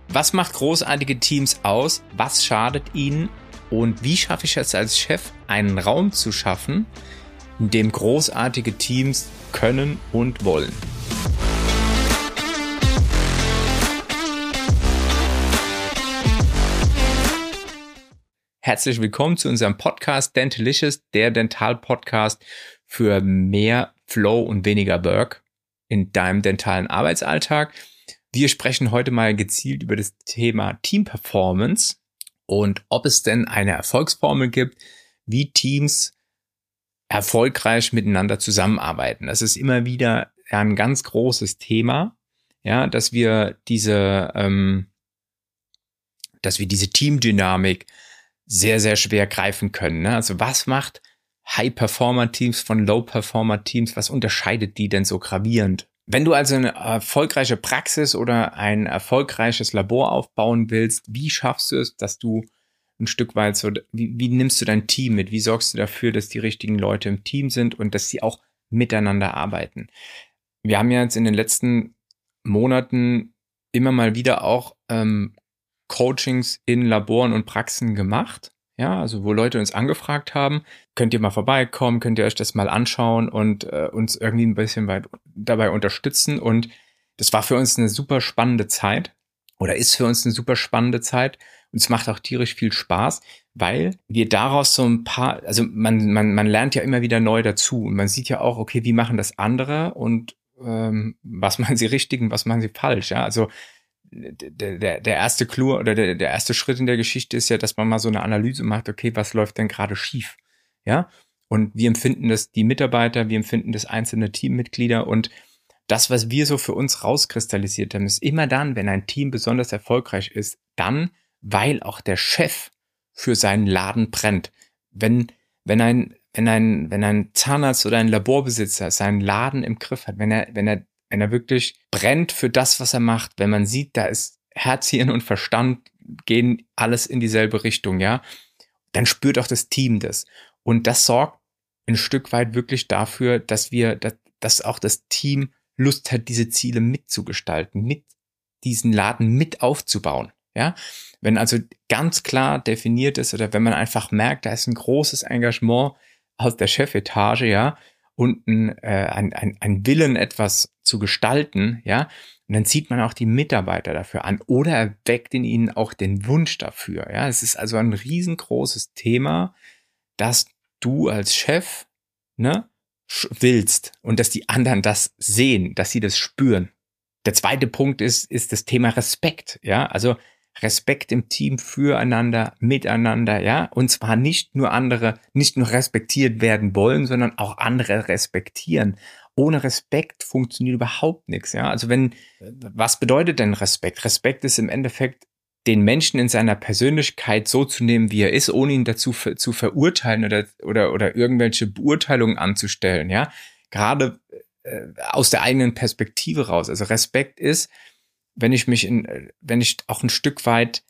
Was macht großartige Teams aus? Was schadet ihnen? Und wie schaffe ich es als Chef, einen Raum zu schaffen, in dem großartige Teams können und wollen? Herzlich willkommen zu unserem Podcast Dentalicious, der Dental-Podcast für mehr Flow und weniger Work in deinem dentalen Arbeitsalltag. Wir sprechen heute mal gezielt über das Thema Team Performance und ob es denn eine Erfolgsformel gibt, wie Teams erfolgreich miteinander zusammenarbeiten. Das ist immer wieder ein ganz großes Thema, ja, dass wir diese Teamdynamik sehr, sehr schwer greifen können. Ne? Also was macht High-Performer-Teams von Low-Performer-Teams? Was unterscheidet die denn so gravierend? Wenn du also eine erfolgreiche Praxis oder ein erfolgreiches Labor aufbauen willst, wie schaffst du es, dass du ein Stück weit so, wie nimmst du dein Team mit? Wie sorgst du dafür, dass die richtigen Leute im Team sind und dass sie auch miteinander arbeiten? Wir haben ja jetzt in den letzten Monaten immer mal wieder auch Coachings in Laboren und Praxen gemacht. Ja, also wo Leute uns angefragt haben, könnt ihr mal vorbeikommen, könnt ihr euch das mal anschauen und uns irgendwie ein bisschen dabei unterstützen. Und das war für uns eine super spannende Zeit oder ist für uns eine super spannende Zeit. Und es macht auch tierisch viel Spaß, weil wir daraus so ein paar, also man lernt ja immer wieder neu dazu und man sieht ja auch, okay, wie machen das andere und was machen sie richtig und was machen sie falsch. Ja, also der erste Clou oder der erste Schritt in der Geschichte ist ja, dass man mal so eine Analyse macht, okay, was läuft denn gerade schief? Ja, und wie empfinden das die Mitarbeiter, wie empfinden das einzelne Teammitglieder und das, was wir so für uns rauskristallisiert haben, ist immer dann, wenn ein Team besonders erfolgreich ist, dann, weil auch der Chef für seinen Laden brennt. Wenn ein Zahnarzt oder ein Laborbesitzer seinen Laden im Griff hat, wenn er wirklich brennt für das, was er macht, wenn man sieht, da ist Herz, Hirn und Verstand gehen alles in dieselbe Richtung, ja, dann spürt auch das Team das. Und das sorgt ein Stück weit wirklich dafür, dass auch das Team Lust hat, diese Ziele mitzugestalten, mit diesen Laden mit aufzubauen, ja. Wenn also ganz klar definiert ist oder wenn man einfach merkt, da ist ein großes Engagement aus der Chefetage, ja, und ein Willen, etwas zu gestalten, ja, und dann zieht man auch die Mitarbeiter dafür an oder erweckt in ihnen auch den Wunsch dafür, ja. Es ist also ein riesengroßes Thema, dass du als Chef, ne, willst und dass die anderen das sehen, dass sie das spüren. Der zweite Punkt ist das Thema Respekt, ja, also Respekt im Team füreinander, miteinander, ja, und zwar nicht nur respektiert werden wollen, sondern auch andere respektieren. Ohne Respekt funktioniert überhaupt nichts, ja. Also was bedeutet denn Respekt? Respekt ist im Endeffekt, den Menschen in seiner Persönlichkeit so zu nehmen, wie er ist, ohne ihn dazu zu verurteilen oder irgendwelche Beurteilungen anzustellen, ja. Gerade aus der eigenen Perspektive raus. Also Respekt ist, wenn ich auch ein Stück weit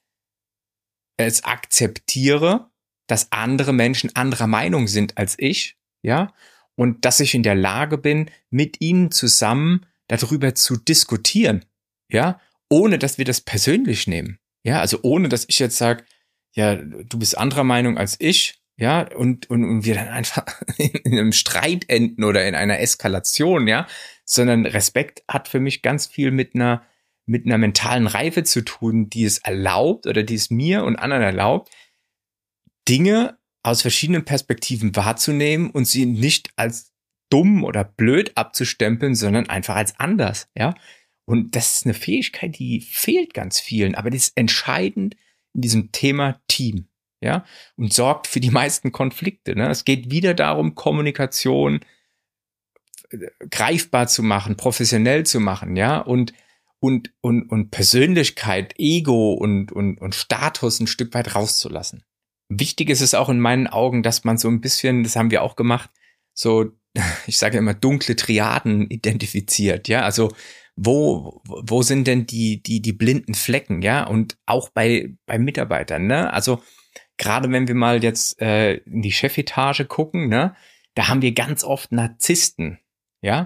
es akzeptiere, dass andere Menschen anderer Meinung sind als ich, ja, und dass ich in der Lage bin, mit ihnen zusammen darüber zu diskutieren, ja, ohne dass wir das persönlich nehmen, ja, also ohne dass ich jetzt sage, ja, du bist anderer Meinung als ich, ja, und wir dann einfach in einem Streit enden oder in einer Eskalation, ja, sondern Respekt hat für mich ganz viel mit einer mentalen Reife zu tun, die es erlaubt oder die es mir und anderen erlaubt, Dinge aus verschiedenen Perspektiven wahrzunehmen und sie nicht als dumm oder blöd abzustempeln, sondern einfach als anders, ja. Und das ist eine Fähigkeit, die fehlt ganz vielen, aber die ist entscheidend in diesem Thema Team, ja, und sorgt für die meisten Konflikte, ne? Es geht wieder darum, Kommunikation greifbar zu machen, professionell zu machen, ja, und Persönlichkeit, Ego und Status ein Stück weit rauszulassen. Wichtig ist es auch in meinen Augen, dass man so ein bisschen, das haben wir auch gemacht, so, ich sage immer, dunkle Triaden identifiziert, ja, also wo sind denn die blinden Flecken, ja, und auch bei Mitarbeitern, ne, also gerade wenn wir mal jetzt in die Chefetage gucken, ne, da haben wir ganz oft Narzissten, ja,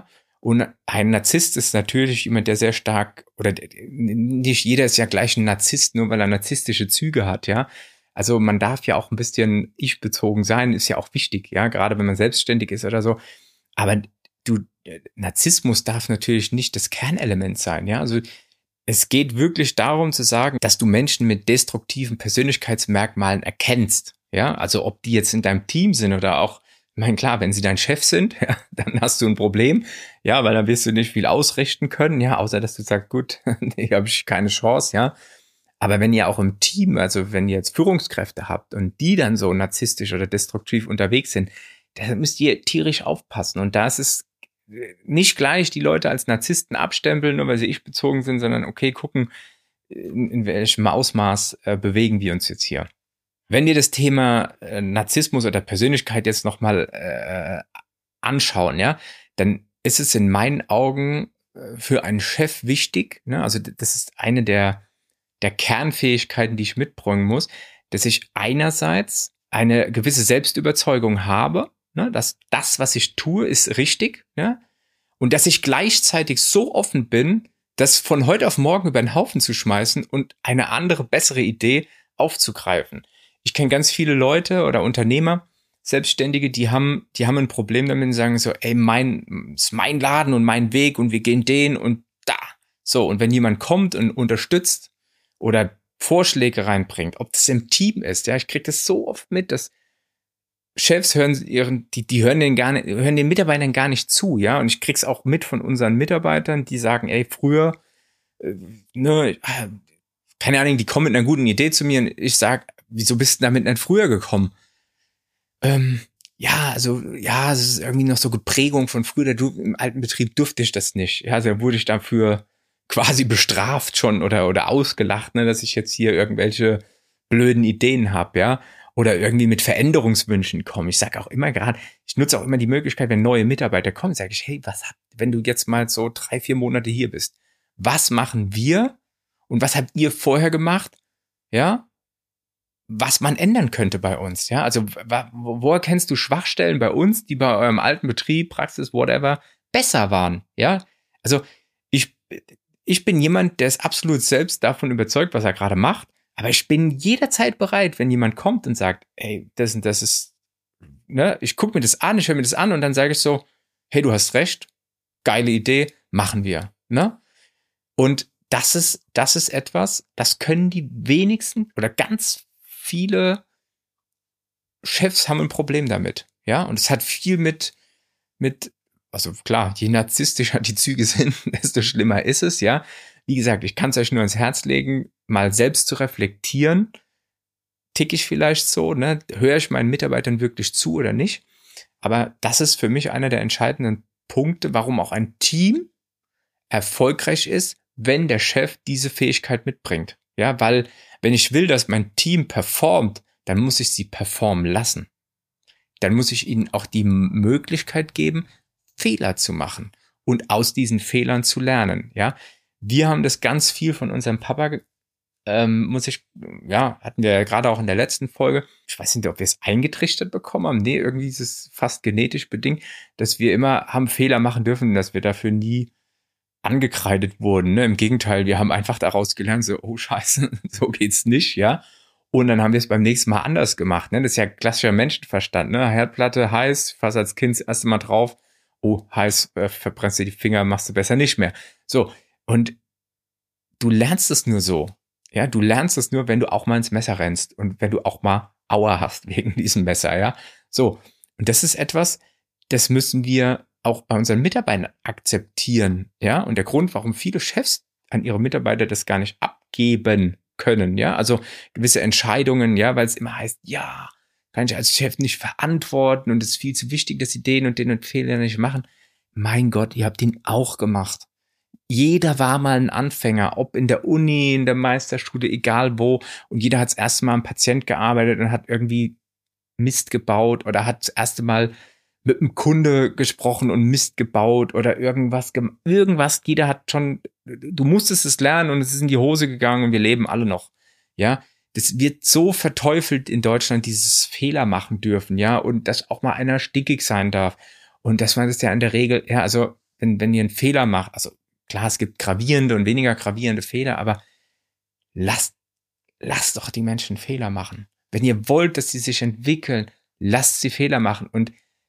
Und ein Narzisst ist natürlich jemand, der sehr stark, oder nicht jeder ist ja gleich ein Narzisst, nur weil er narzisstische Züge hat, ja. Also man darf ja auch ein bisschen ich-bezogen sein, ist ja auch wichtig, ja, gerade wenn man selbstständig ist oder so. Aber Narzissmus darf natürlich nicht das Kernelement sein, ja. Also es geht wirklich darum zu sagen, dass du Menschen mit destruktiven Persönlichkeitsmerkmalen erkennst, ja. Also ob die jetzt in deinem Team sind oder auch, ich meine, klar, wenn sie dein Chef sind, ja, dann hast du ein Problem, ja, weil dann wirst du nicht viel ausrichten können, ja, außer dass du sagst, gut, nee, habe ich keine Chance, ja. Aber wenn ihr auch im Team, also wenn ihr jetzt Führungskräfte habt und die dann so narzisstisch oder destruktiv unterwegs sind, da müsst ihr tierisch aufpassen. Und da ist es nicht gleich die Leute als Narzissten abstempeln, nur weil sie ich-bezogen sind, sondern okay, gucken, in welchem Ausmaß bewegen wir uns jetzt hier. Wenn ihr das Thema Narzissmus oder Persönlichkeit jetzt nochmal anschauen, ja, dann ist es in meinen Augen für einen Chef wichtig, ne? Also das ist eine der Kernfähigkeiten, die ich mitbringen muss, dass ich einerseits eine gewisse Selbstüberzeugung habe, ne, dass das, was ich tue, ist richtig, ja, und dass ich gleichzeitig so offen bin, das von heute auf morgen über den Haufen zu schmeißen und eine andere, bessere Idee aufzugreifen. Ich kenne ganz viele Leute oder Unternehmer, Selbstständige, die haben ein Problem damit und sagen so, ey, ist mein Laden und mein Weg und wir gehen den und da. So, und wenn jemand kommt und unterstützt oder Vorschläge reinbringt, ob das im Team ist, ja, ich kriege das so oft mit, dass Chefs hören hören den Mitarbeitern gar nicht zu, ja, und ich krieg's auch mit von unseren Mitarbeitern, die sagen, ey, früher, keine Ahnung, die kommen mit einer guten Idee zu mir und ich sag, wieso bist du damit nicht früher gekommen? Ja, es ist irgendwie noch so Geprägung von früher, im alten Betrieb durfte ich das nicht, ja, also wurde ich dafür quasi bestraft schon oder ausgelacht, ne, dass ich jetzt hier irgendwelche blöden Ideen habe, ja, oder irgendwie mit Veränderungswünschen komme. Ich sage auch immer gerade, ich nutze auch immer die Möglichkeit, wenn neue Mitarbeiter kommen, sage ich, hey, wenn du jetzt mal so 3-4 Monate hier bist, was machen wir und was habt ihr vorher gemacht, ja, was man ändern könnte bei uns, ja, also wo erkennst du Schwachstellen bei uns, die bei eurem alten Betrieb, Praxis, whatever, besser waren, ja, also ich bin jemand, der ist absolut selbst davon überzeugt, was er gerade macht, aber ich bin jederzeit bereit, wenn jemand kommt und sagt, ey, das und das ist, ne, ich gucke mir das an, ich höre mir das an und dann sage ich so, hey, du hast recht, geile Idee, machen wir, ne? Und das ist etwas, das können die wenigsten oder ganz viele Chefs haben ein Problem damit, ja? Und es hat viel also klar, je narzisstischer die Züge sind, desto schlimmer ist es, ja. Wie gesagt, ich kann es euch nur ans Herz legen, mal selbst zu reflektieren. Ticke ich vielleicht so, ne? Höre ich meinen Mitarbeitern wirklich zu oder nicht? Aber das ist für mich einer der entscheidenden Punkte, warum auch ein Team erfolgreich ist, wenn der Chef diese Fähigkeit mitbringt. Ja, weil wenn ich will, dass mein Team performt, dann muss ich sie performen lassen. Dann muss ich ihnen auch die Möglichkeit geben, Fehler zu machen und aus diesen Fehlern zu lernen, ja. Wir haben das ganz viel von unserem Papa, hatten wir ja gerade auch in der letzten Folge, ich weiß nicht, ob wir es eingetrichtert bekommen haben, nee, irgendwie ist es fast genetisch bedingt, dass wir immer haben Fehler machen dürfen, dass wir dafür nie angekreidet wurden, ne? Im Gegenteil, wir haben einfach daraus gelernt, so, oh Scheiße, so geht's nicht, ja. Und dann haben wir es beim nächsten Mal anders gemacht, ne? Das ist ja klassischer Menschenverstand, ne? Herdplatte heiß, fass als Kind das erste Mal drauf, oh, heiß, verbrennst du die Finger, machst du besser nicht mehr. So, und du lernst es nur so. Ja, du lernst es nur, wenn du auch mal ins Messer rennst und wenn du auch mal Aua hast wegen diesem Messer, ja. So, und das ist etwas, das müssen wir auch bei unseren Mitarbeitern akzeptieren, ja. Und der Grund, warum viele Chefs an ihre Mitarbeiter das gar nicht abgeben können, ja. Also gewisse Entscheidungen, ja, weil es immer heißt, ja, kann ich als Chef nicht verantworten und es ist viel zu wichtig, dass sie den und Fehler nicht machen. Mein Gott, ihr habt ihn auch gemacht. Jeder war mal ein Anfänger, ob in der Uni, in der Meisterschule, egal wo. Und jeder hat das erste Mal am Patient gearbeitet und hat irgendwie Mist gebaut oder hat das erste Mal mit einem Kunde gesprochen und Mist gebaut oder irgendwas. Jeder hat schon, du musstest es lernen und es ist in die Hose gegangen und wir leben alle noch. Ja, das wird so verteufelt in Deutschland, dieses Fehler machen dürfen, ja, und dass auch mal einer stickig sein darf. Und dass man das ja in der Regel, ja, also wenn ihr einen Fehler macht, also klar, es gibt gravierende und weniger gravierende Fehler, aber lasst doch die Menschen Fehler machen. Wenn ihr wollt, dass sie sich entwickeln, lasst sie Fehler machen. Und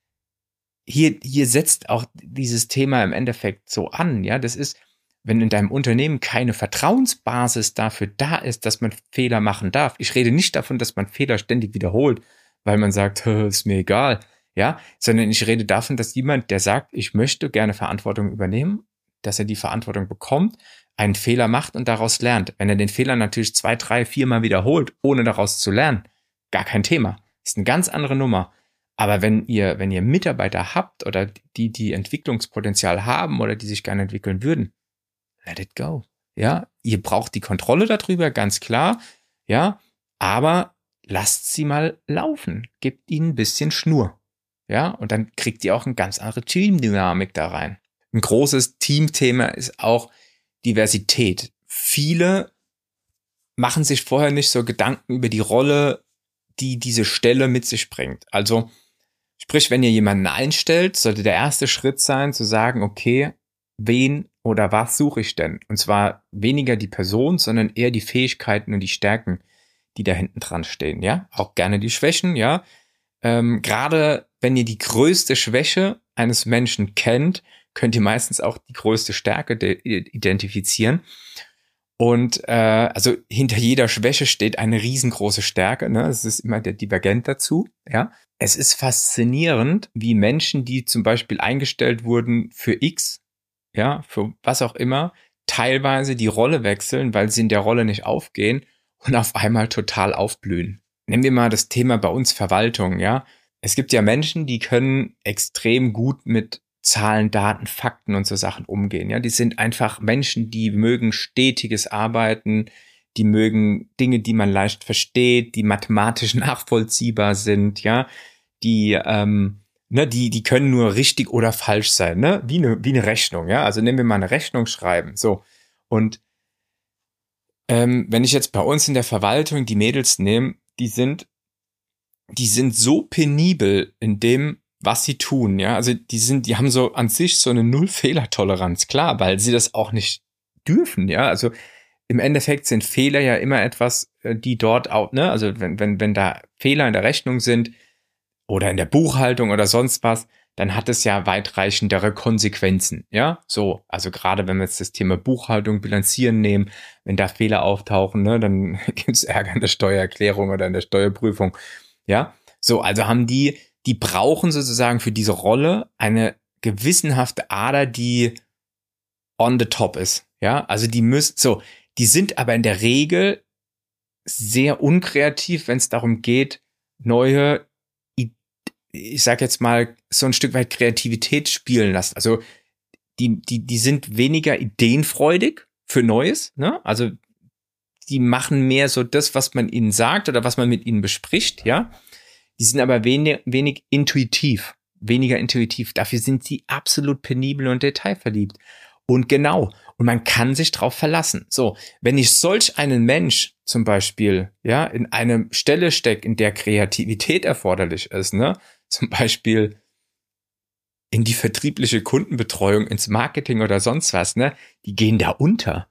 hier setzt auch dieses Thema im Endeffekt so an, ja, das ist, wenn in deinem Unternehmen keine Vertrauensbasis dafür da ist, dass man Fehler machen darf. Ich rede nicht davon, dass man Fehler ständig wiederholt, weil man sagt, ist mir egal, ja, sondern ich rede davon, dass jemand, der sagt, ich möchte gerne Verantwortung übernehmen, dass er die Verantwortung bekommt, einen Fehler macht und daraus lernt. Wenn er den Fehler natürlich 2, 3, 4 Mal wiederholt, ohne daraus zu lernen, gar kein Thema. Ist eine ganz andere Nummer. Aber wenn ihr Mitarbeiter habt oder die Entwicklungspotenzial haben oder die sich gerne entwickeln würden, let it go. Ja, ihr braucht die Kontrolle darüber, ganz klar. Ja, aber lasst sie mal laufen. Gebt ihnen ein bisschen Schnur. Ja, und dann kriegt ihr auch eine ganz andere Teamdynamik da rein. Ein großes Teamthema ist auch Diversität. Viele machen sich vorher nicht so Gedanken über die Rolle, die diese Stelle mit sich bringt. Also, sprich, wenn ihr jemanden einstellt, sollte der erste Schritt sein, zu sagen, okay, wen oder was suche ich denn? Und zwar weniger die Person, sondern eher die Fähigkeiten und die Stärken, die da hinten dran stehen, ja? Auch gerne die Schwächen, ja? Gerade wenn ihr die größte Schwäche eines Menschen kennt, könnt ihr meistens auch die größte Stärke identifizieren. Und also hinter jeder Schwäche steht eine riesengroße Stärke, ne? Es ist immer der Divergent dazu, ja? Es ist faszinierend, wie Menschen, die zum Beispiel eingestellt wurden für X, ja, für was auch immer, teilweise die Rolle wechseln, weil sie in der Rolle nicht aufgehen und auf einmal total aufblühen. Nehmen wir mal das Thema bei uns Verwaltung, ja. Es gibt ja Menschen, die können extrem gut mit Zahlen, Daten, Fakten und so Sachen umgehen, ja. Die sind einfach Menschen, die mögen stetiges Arbeiten, die mögen Dinge, die man leicht versteht, die mathematisch nachvollziehbar sind, ja. Die können nur richtig oder falsch sein, ne? Wie eine Rechnung, ja. Also nehmen wir mal eine Rechnung schreiben, so. Und wenn ich jetzt bei uns in der Verwaltung die Mädels nehme, die sind so penibel in dem, was sie tun, ja. Also die haben so an sich so eine Null-Fehler-Toleranz, klar, weil sie das auch nicht dürfen, ja. Also im Endeffekt sind Fehler ja immer etwas, die dort auch, ne, also wenn da Fehler in der Rechnung sind oder in der Buchhaltung oder sonst was, dann hat es ja weitreichendere Konsequenzen, ja, so, also gerade wenn wir jetzt das Thema Buchhaltung, Bilanzieren nehmen, wenn da Fehler auftauchen, ne, dann gibt's Ärger in der Steuererklärung oder in der Steuerprüfung, ja, so, also haben die brauchen sozusagen für diese Rolle eine gewissenhafte Ader, die on the top ist, ja, also die sind aber in der Regel sehr unkreativ, wenn es darum geht, neue, ich sag jetzt mal, so ein Stück weit Kreativität spielen lassen. Also die sind weniger ideenfreudig für Neues, ne? Also die machen mehr so das, was man ihnen sagt oder was man mit ihnen bespricht, ja. Die sind aber weniger intuitiv. Dafür sind sie absolut penibel und detailverliebt. Und genau. Und man kann sich drauf verlassen. So, wenn ich solch einen Mensch zum Beispiel, ja, in eine Stelle stecke, in der Kreativität erforderlich ist, ne, zum Beispiel in die vertriebliche Kundenbetreuung, ins Marketing oder sonst was, ne, die gehen da unter.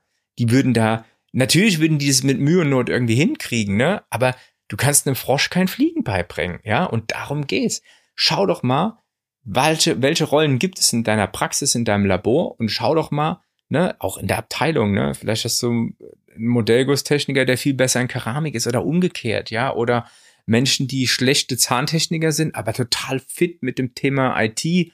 Natürlich würden die es mit Mühe und Not irgendwie hinkriegen, ne, aber du kannst einem Frosch kein Fliegen beibringen, ja, und darum geht's. Schau doch mal, welche Rollen gibt es in deiner Praxis, in deinem Labor und schau doch mal, ne, auch in der Abteilung, ne, vielleicht hast du einen Modellgusstechniker, der viel besser in Keramik ist oder umgekehrt, ja, oder Menschen, die schlechte Zahntechniker sind, aber total fit mit dem Thema IT,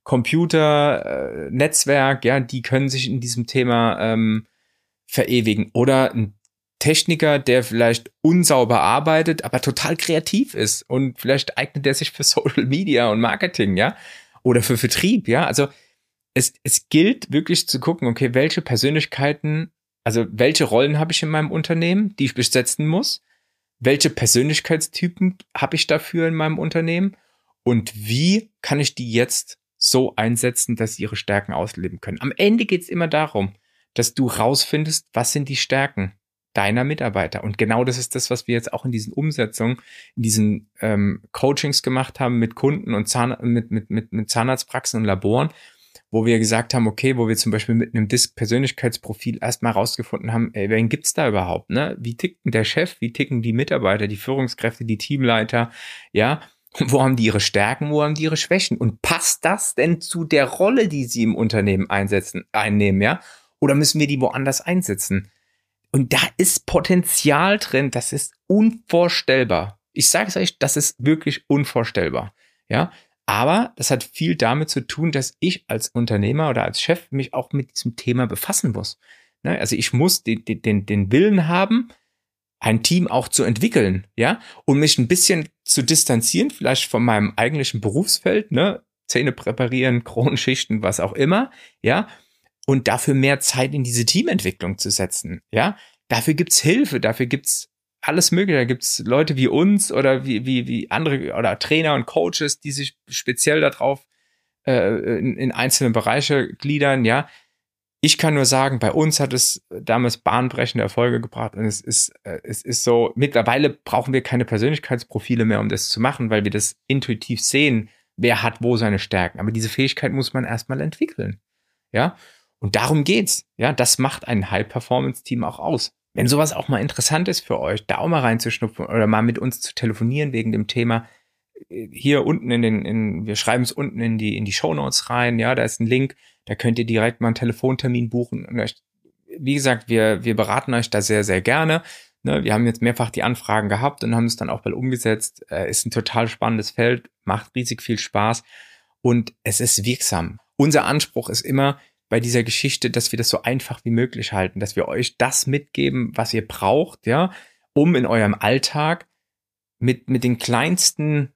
Computer, Netzwerk, ja, die können sich in diesem Thema verewigen. Oder ein Techniker, der vielleicht unsauber arbeitet, aber total kreativ ist und vielleicht eignet er sich für Social Media und Marketing, ja, oder für Vertrieb, ja, also es gilt wirklich zu gucken, okay, welche Persönlichkeiten, also welche Rollen habe ich in meinem Unternehmen, die ich besetzen muss, welche Persönlichkeitstypen habe ich dafür in meinem Unternehmen und wie kann ich die jetzt so einsetzen, dass sie ihre Stärken ausleben können. Am Ende geht es immer darum, dass du rausfindest, was sind die Stärken deiner Mitarbeiter. Und genau das ist das, was wir jetzt auch in diesen Umsetzungen, in diesen Coachings gemacht haben mit Kunden und mit Zahnarztpraxen und Laboren. wo wir gesagt haben, okay, wo wir zum Beispiel mit einem DISC-Persönlichkeitsprofil erstmal rausgefunden haben, ey, wen gibt's da überhaupt, ne? Wie tickt denn der Chef? Wie ticken die Mitarbeiter, die Führungskräfte, die Teamleiter? Ja, wo haben die ihre Stärken, wo haben die ihre Schwächen? Und passt das denn zu der Rolle, die sie im Unternehmen einnehmen, ja? Oder müssen wir die woanders einsetzen? Und da ist Potenzial drin, das ist unvorstellbar. Ich sage es euch, das ist wirklich unvorstellbar. Ja, aber das hat viel damit zu tun, dass ich als Unternehmer oder als Chef mich auch mit diesem Thema befassen muss. Ne? Also ich muss den Willen haben, ein Team auch zu entwickeln, ja, und mich ein bisschen zu distanzieren, vielleicht von meinem eigentlichen Berufsfeld, ne, Zähne präparieren, Kronenschichten, was auch immer, ja, und dafür mehr Zeit in diese Teamentwicklung zu setzen, ja. Dafür gibt's Hilfe, dafür gibt's alles Mögliche. Da gibt's Leute wie uns oder wie andere oder Trainer und Coaches, die sich speziell darauf in einzelne Bereiche gliedern, ja. Ich kann nur sagen, bei uns hat es damals bahnbrechende Erfolge gebracht und es ist so, mittlerweile brauchen wir keine Persönlichkeitsprofile mehr, um das zu machen, weil wir das intuitiv sehen, wer hat wo seine Stärken. Aber diese Fähigkeit muss man erstmal entwickeln, ja. Und darum geht's, ja. Das macht ein High-Performance-Team auch aus. Wenn sowas auch mal interessant ist für euch, da auch mal reinzuschnuppern oder mal mit uns zu telefonieren wegen dem Thema, hier unten wir schreiben es unten in die Shownotes rein, ja, da ist ein Link, da könnt ihr direkt mal einen Telefontermin buchen. Und euch, wie gesagt, wir beraten euch da sehr, sehr gerne. Ne, wir haben jetzt mehrfach die Anfragen gehabt und haben es dann auch bald umgesetzt. Ist ein total spannendes Feld, macht riesig viel Spaß und es ist wirksam. Unser Anspruch ist immer bei dieser Geschichte, dass wir das so einfach wie möglich halten, dass wir euch das mitgeben, was ihr braucht, ja, um in eurem Alltag mit den kleinsten,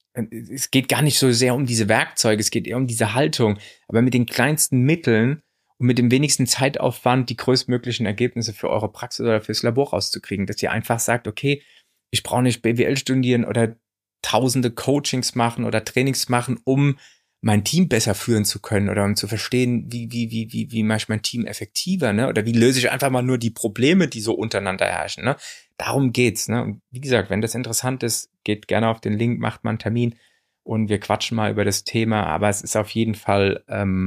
es geht gar nicht so sehr um diese Werkzeuge, es geht eher um diese Haltung, aber mit den kleinsten Mitteln und mit dem wenigsten Zeitaufwand die größtmöglichen Ergebnisse für eure Praxis oder fürs Labor rauszukriegen, dass ihr einfach sagt, okay, ich brauche nicht BWL studieren oder tausende Coachings machen oder Trainings machen, um mein Team besser führen zu können oder um zu verstehen, wie mache ich mein Team effektiver, ne? Oder wie löse ich einfach mal nur die Probleme, die so untereinander herrschen, ne? Darum geht's, ne? Und wie gesagt, wenn das interessant ist, geht gerne auf den Link, macht mal einen Termin und wir quatschen mal über das Thema, aber es ist auf jeden Fall,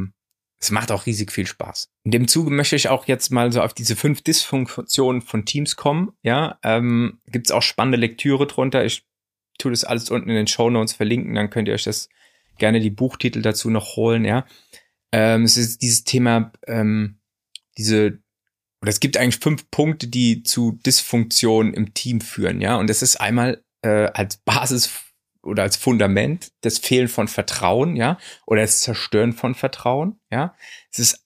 es macht auch riesig viel Spaß. In dem Zuge möchte ich auch jetzt mal so auf diese 5 Dysfunktionen von Teams kommen, ja? Gibt's auch spannende Lektüre drunter, ich tue das alles unten in den Shownotes verlinken, dann könnt ihr euch das gerne die Buchtitel dazu noch holen, ja. Es ist dieses Thema, es gibt eigentlich 5 Punkte, die zu Dysfunktion im Team führen, ja. Und das ist einmal als Basis oder als Fundament das Fehlen von Vertrauen, ja, oder das Zerstören von Vertrauen, ja. Es ist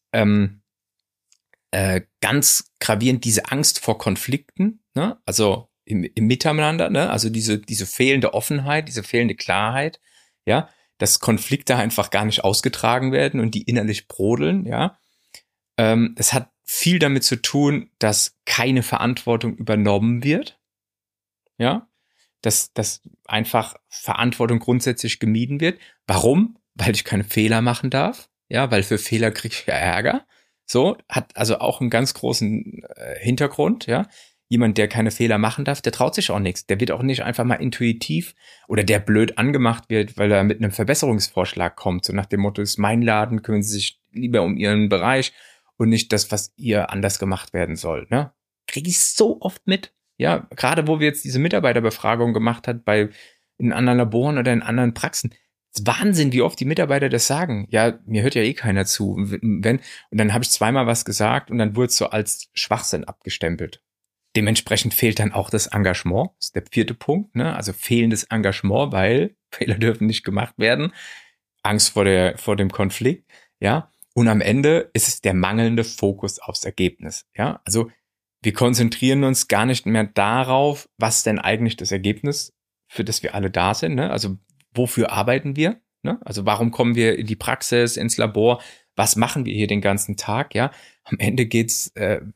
ganz gravierend diese Angst vor Konflikten, ne? Also im Miteinander, ne? Also diese fehlende Offenheit, diese fehlende Klarheit, ja, dass Konflikte einfach gar nicht ausgetragen werden und die innerlich brodeln, ja. Es hat viel damit zu tun, dass keine Verantwortung übernommen wird, ja. Dass einfach Verantwortung grundsätzlich gemieden wird. Warum? Weil ich keine Fehler machen darf, ja, weil für Fehler kriege ich ja Ärger. So, hat also auch einen ganz großen Hintergrund, ja. Jemand, der keine Fehler machen darf, der traut sich auch nichts. Der wird auch nicht einfach mal intuitiv oder der blöd angemacht wird, weil er mit einem Verbesserungsvorschlag kommt. So nach dem Motto, ist mein Laden, kümmern Sie sich lieber um Ihren Bereich und nicht das, was ihr anders gemacht werden soll. Ne? Kriege ich so oft mit. Ja, gerade wo wir jetzt diese Mitarbeiterbefragung gemacht hat in anderen Laboren oder in anderen Praxen. Wahnsinn, wie oft die Mitarbeiter das sagen. Ja, mir hört ja eh keiner zu. Und dann habe ich zweimal was gesagt und dann wurde es so als Schwachsinn abgestempelt. Dementsprechend fehlt dann auch das Engagement. Das ist der 4. Punkt, ne? Also fehlendes Engagement, weil Fehler dürfen nicht gemacht werden. Angst vor dem Konflikt, ja. Und am Ende ist es der mangelnde Fokus aufs Ergebnis, ja. Also wir konzentrieren uns gar nicht mehr darauf, was denn eigentlich das Ergebnis, für das wir alle da sind, ne? Also wofür arbeiten wir, ne? Also warum kommen wir in die Praxis, ins Labor? Was machen wir hier den ganzen Tag, ja? Am Ende geht's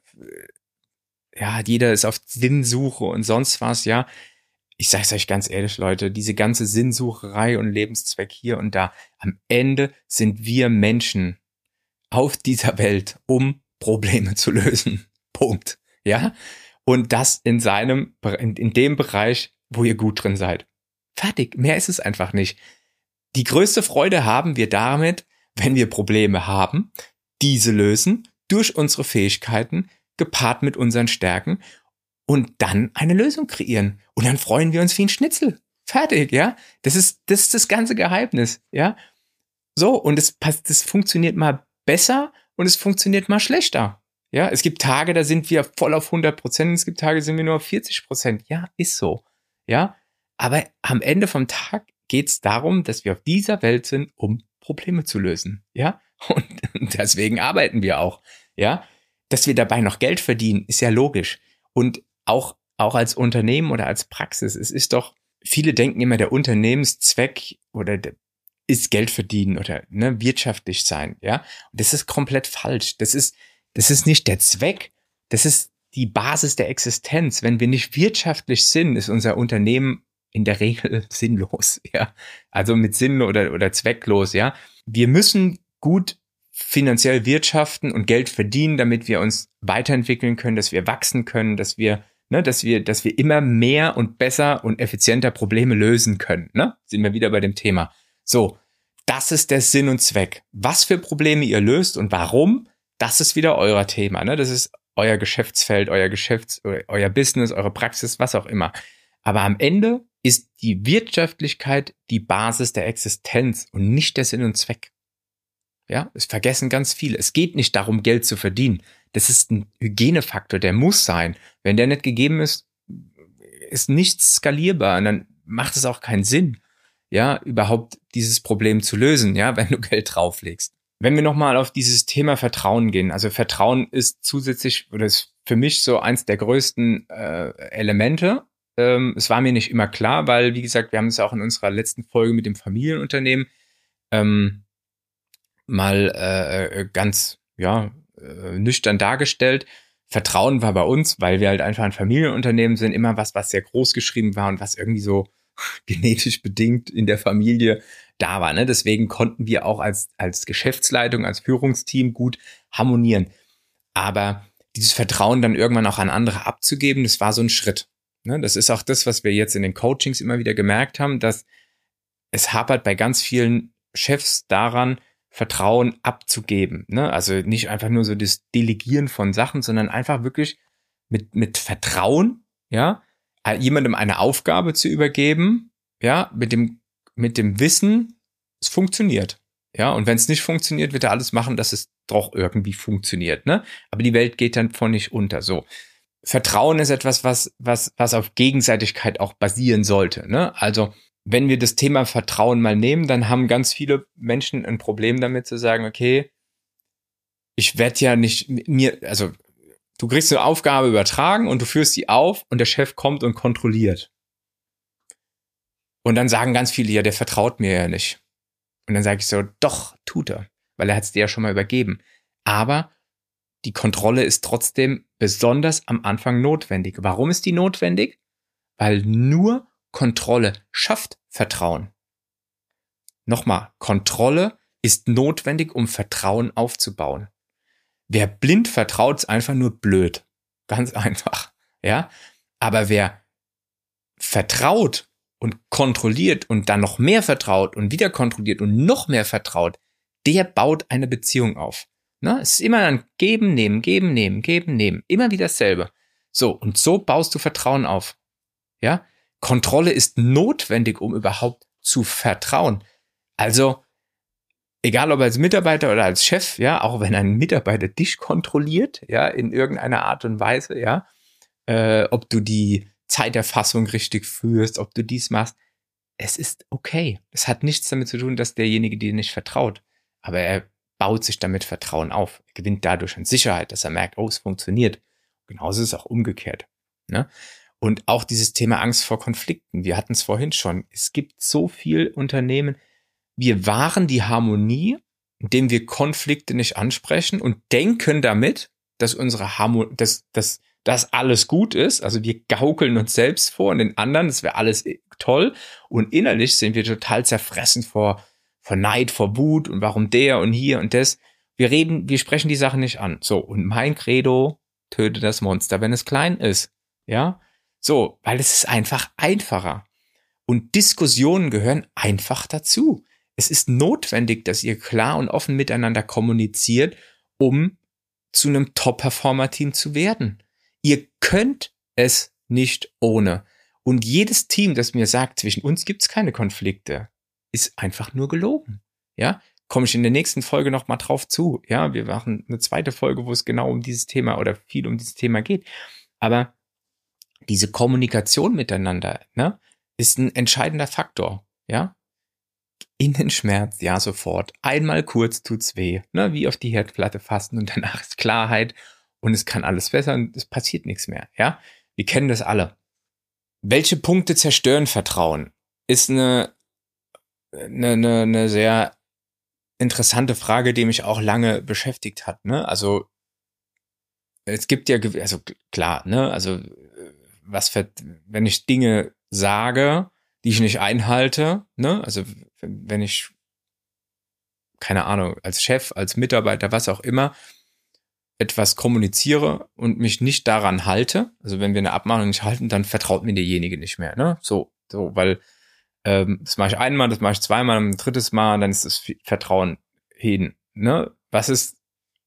ja, jeder ist auf Sinnsuche und sonst was, ja. Ich sag's euch ganz ehrlich, Leute, diese ganze Sinnsucherei und Lebenszweck hier und da, am Ende sind wir Menschen auf dieser Welt, um Probleme zu lösen. Punkt. Ja? Und das in dem Bereich, wo ihr gut drin seid. Fertig. Mehr ist es einfach nicht. Die größte Freude haben wir damit, wenn wir Probleme haben, diese lösen durch unsere Fähigkeiten, gepaart mit unseren Stärken und dann eine Lösung kreieren. Und dann freuen wir uns wie ein Schnitzel. Fertig, ja. Das ist das ganze Geheimnis, ja. So, und das funktioniert mal besser und es funktioniert mal schlechter. Ja, es gibt Tage, da sind wir voll auf 100%, es gibt Tage, da sind wir nur auf 40%. Ja, ist so. Ja, aber am Ende vom Tag geht es darum, dass wir auf dieser Welt sind, um Probleme zu lösen. Ja, und deswegen arbeiten wir auch. Ja, dass wir dabei noch Geld verdienen, ist ja logisch. Und auch als Unternehmen oder als Praxis, es ist doch, viele denken immer, der Unternehmenszweck oder ist Geld verdienen oder wirtschaftlich sein, ja. Und das ist komplett falsch. Das ist nicht der Zweck, das ist die Basis der Existenz. Wenn wir nicht wirtschaftlich sind, ist unser Unternehmen in der Regel sinnlos, ja. Also mit Sinn oder zwecklos, ja. Wir müssen gut finanziell wirtschaften und Geld verdienen, damit wir uns weiterentwickeln können, dass wir wachsen können, dass wir immer mehr und besser und effizienter Probleme lösen können, ne? Sind wir wieder bei dem Thema. So, das ist der Sinn und Zweck. Was für Probleme ihr löst und warum, das ist wieder euer Thema, ne? Das ist euer Geschäftsfeld, euer Business, eure Praxis, was auch immer. Aber am Ende ist die Wirtschaftlichkeit die Basis der Existenz und nicht der Sinn und Zweck. Ja, es vergessen ganz viele. Es geht nicht darum, Geld zu verdienen. Das ist ein Hygienefaktor, der muss sein. Wenn der nicht gegeben ist, ist nichts skalierbar und dann macht es auch keinen Sinn, ja, überhaupt dieses Problem zu lösen, ja, wenn du Geld drauflegst. Wenn wir nochmal auf dieses Thema Vertrauen gehen, also Vertrauen ist zusätzlich, oder ist für mich so eins der größten Elemente. Es war mir nicht immer klar, weil, wie gesagt, wir haben es auch in unserer letzten Folge mit dem Familienunternehmen ganz nüchtern dargestellt. Vertrauen war bei uns, weil wir halt einfach ein Familienunternehmen sind, immer was sehr groß geschrieben war und was irgendwie so genetisch bedingt in der Familie da war. Ne? Deswegen konnten wir auch als Geschäftsleitung, als Führungsteam gut harmonieren. Aber dieses Vertrauen dann irgendwann auch an andere abzugeben, das war so ein Schritt. Ne? Das ist auch das, was wir jetzt in den Coachings immer wieder gemerkt haben, dass es hapert bei ganz vielen Chefs daran, Vertrauen abzugeben. Ne? Also nicht einfach nur so das Delegieren von Sachen, sondern einfach wirklich mit Vertrauen, ja, jemandem eine Aufgabe zu übergeben, ja, mit dem Wissen, es funktioniert. Ja, und wenn es nicht funktioniert, wird er alles machen, dass es doch irgendwie funktioniert, ne? Aber die Welt geht dann von nicht unter, so. Vertrauen ist etwas, was auf Gegenseitigkeit auch basieren sollte, ne? Also, wenn wir das Thema Vertrauen mal nehmen, dann haben ganz viele Menschen ein Problem damit zu sagen, okay, ich werde ja nicht du kriegst eine Aufgabe übertragen und du führst sie auf und der Chef kommt und kontrolliert. Und dann sagen ganz viele, ja, der vertraut mir ja nicht. Und dann sage ich so, doch, tut er, weil er hat es dir ja schon mal übergeben. Aber die Kontrolle ist trotzdem besonders am Anfang notwendig. Warum ist die notwendig? Weil nur Kontrolle schafft Vertrauen. Nochmal, Kontrolle ist notwendig, um Vertrauen aufzubauen. Wer blind vertraut, ist einfach nur blöd. Ganz einfach, ja. Aber wer vertraut und kontrolliert und dann noch mehr vertraut und wieder kontrolliert und noch mehr vertraut, der baut eine Beziehung auf. Ne? Es ist immer ein Geben, Nehmen, Geben, Nehmen, Geben, Nehmen. Immer wieder dasselbe. So, und so baust du Vertrauen auf. Ja? Kontrolle ist notwendig, um überhaupt zu vertrauen. Also, egal ob als Mitarbeiter oder als Chef, ja, auch wenn ein Mitarbeiter dich kontrolliert, ja, in irgendeiner Art und Weise, ja, ob du die Zeiterfassung richtig führst, ob du dies machst, es ist okay. Es hat nichts damit zu tun, dass derjenige dir nicht vertraut. Aber er baut sich damit Vertrauen auf. Er gewinnt dadurch an Sicherheit, dass er merkt, oh, es funktioniert. Genauso ist es auch umgekehrt. Ne? Und auch dieses Thema Angst vor Konflikten. Wir hatten es vorhin schon. Es gibt so viel Unternehmen. Wir wahren die Harmonie, indem wir Konflikte nicht ansprechen und denken damit, dass unsere Harmonie, dass alles gut ist. Also wir gaukeln uns selbst vor und den anderen, das wäre alles toll. Und innerlich sind wir total zerfressen vor Neid, vor Wut und warum der und hier und das. Wir sprechen die Sachen nicht an. So, und mein Credo, töte das Monster, wenn es klein ist. Ja, so, weil es ist einfach einfacher. Und Diskussionen gehören einfach dazu. Es ist notwendig, dass ihr klar und offen miteinander kommuniziert, um zu einem Top-Performer-Team zu werden. Ihr könnt es nicht ohne. Und jedes Team, das mir sagt, zwischen uns gibt es keine Konflikte, ist einfach nur gelogen. Ja, komme ich in der nächsten Folge noch mal drauf zu. Ja, wir machen eine zweite Folge, wo es genau um dieses Thema oder viel um dieses Thema geht. Aber diese Kommunikation miteinander, ne, ist ein entscheidender Faktor. Ja, Innenschmerz, ja, sofort. Einmal kurz tut's weh, ne, wie auf die Herdplatte fassen und danach ist Klarheit und es kann alles besser und es passiert nichts mehr. Ja, wir kennen das alle. Welche Punkte zerstören Vertrauen? Ist eine sehr interessante Frage, die mich auch lange beschäftigt hat. Ne? Also es gibt ja, also klar, ne, also wenn ich Dinge sage, die ich nicht einhalte, ne, also wenn ich, keine Ahnung, als Chef, als Mitarbeiter, was auch immer, etwas kommuniziere und mich nicht daran halte, also wenn wir eine Abmachung nicht halten, dann vertraut mir derjenige nicht mehr, ne? So, weil das mache ich einmal, das mache ich zweimal, ein drittes Mal, dann ist das Vertrauen hin, ne? Was ist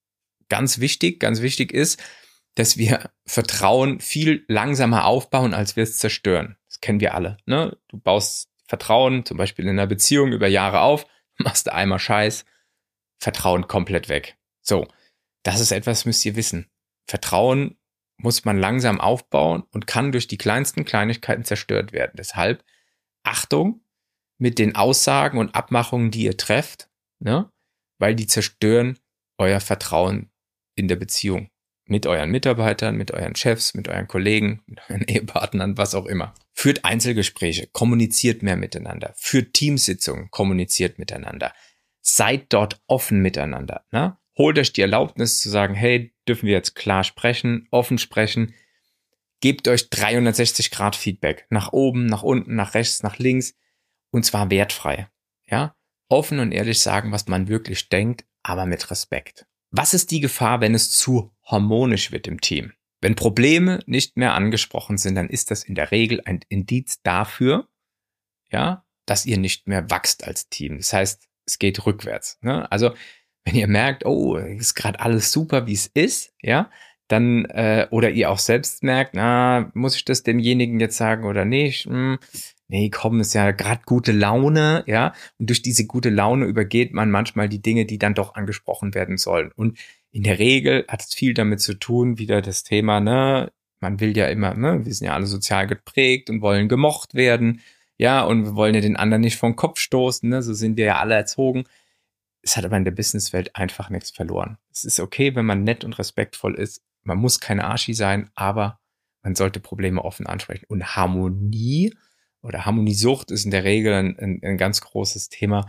ganz wichtig ist, dass wir Vertrauen viel langsamer aufbauen, als wir es zerstören. Das kennen wir alle, ne? Du baust Vertrauen, zum Beispiel in einer Beziehung über Jahre auf, machst du einmal Scheiß, Vertrauen komplett weg. So. Das ist etwas, müsst ihr wissen. Vertrauen muss man langsam aufbauen und kann durch die kleinsten Kleinigkeiten zerstört werden. Deshalb Achtung mit den Aussagen und Abmachungen, die ihr trefft, ne? Weil die zerstören euer Vertrauen in der Beziehung. Mit euren Mitarbeitern, mit euren Chefs, mit euren Kollegen, mit euren Ehepartnern, was auch immer. Führt Einzelgespräche, kommuniziert mehr miteinander. Führt Teamsitzungen, kommuniziert miteinander. Seid dort offen miteinander, ne? Holt euch die Erlaubnis zu sagen, hey, dürfen wir jetzt klar sprechen, offen sprechen. Gebt euch 360 Grad Feedback. Nach oben, nach unten, nach rechts, nach links. Und zwar wertfrei. Ja? Offen und ehrlich sagen, was man wirklich denkt, aber mit Respekt. Was ist die Gefahr, wenn es zu harmonisch wird im Team? Wenn Probleme nicht mehr angesprochen sind, dann ist das in der Regel ein Indiz dafür, ja, dass ihr nicht mehr wächst als Team. Das heißt, es geht rückwärts. Ne? Also, wenn ihr merkt, oh, ist gerade alles super, wie es ist, ja, dann, oder ihr auch selbst merkt, muss ich das demjenigen jetzt sagen oder nicht? Nee, komm, ist ja gerade gute Laune, ja. Und durch diese gute Laune übergeht man manchmal die Dinge, die dann doch angesprochen werden sollen. Und in der Regel hat es viel damit zu tun, wieder das Thema, ne, man will ja immer, ne, wir sind ja alle sozial geprägt und wollen gemocht werden, ja, und wir wollen ja den anderen nicht vom Kopf stoßen, ne, so sind wir ja alle erzogen. Es hat aber in der Businesswelt einfach nichts verloren. Es ist okay, wenn man nett und respektvoll ist. Man muss kein Arschi sein, aber man sollte Probleme offen ansprechen. Und Harmonie oder Harmoniesucht ist in der Regel ein ganz großes Thema,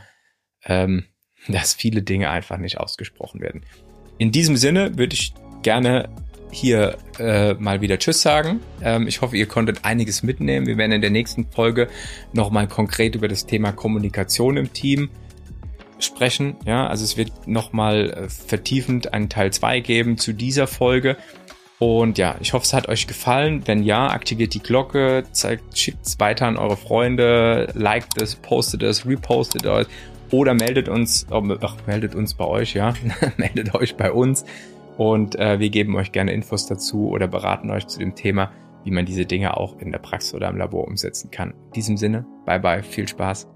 dass viele Dinge einfach nicht ausgesprochen werden. In diesem Sinne würde ich gerne hier mal wieder Tschüss sagen. Ich hoffe, ihr konntet einiges mitnehmen. Wir werden in der nächsten Folge nochmal konkret über das Thema Kommunikation im Team sprechen. Ja, also es wird nochmal vertiefend einen Teil 2 geben zu dieser Folge. Und ja, ich hoffe, es hat euch gefallen. Wenn ja, aktiviert die Glocke, schickt es weiter an eure Freunde, liked es, postet es, repostet es oder meldet uns bei euch, ja, meldet euch bei uns und wir geben euch gerne Infos dazu oder beraten euch zu dem Thema, wie man diese Dinge auch in der Praxis oder im Labor umsetzen kann. In diesem Sinne, bye bye, viel Spaß.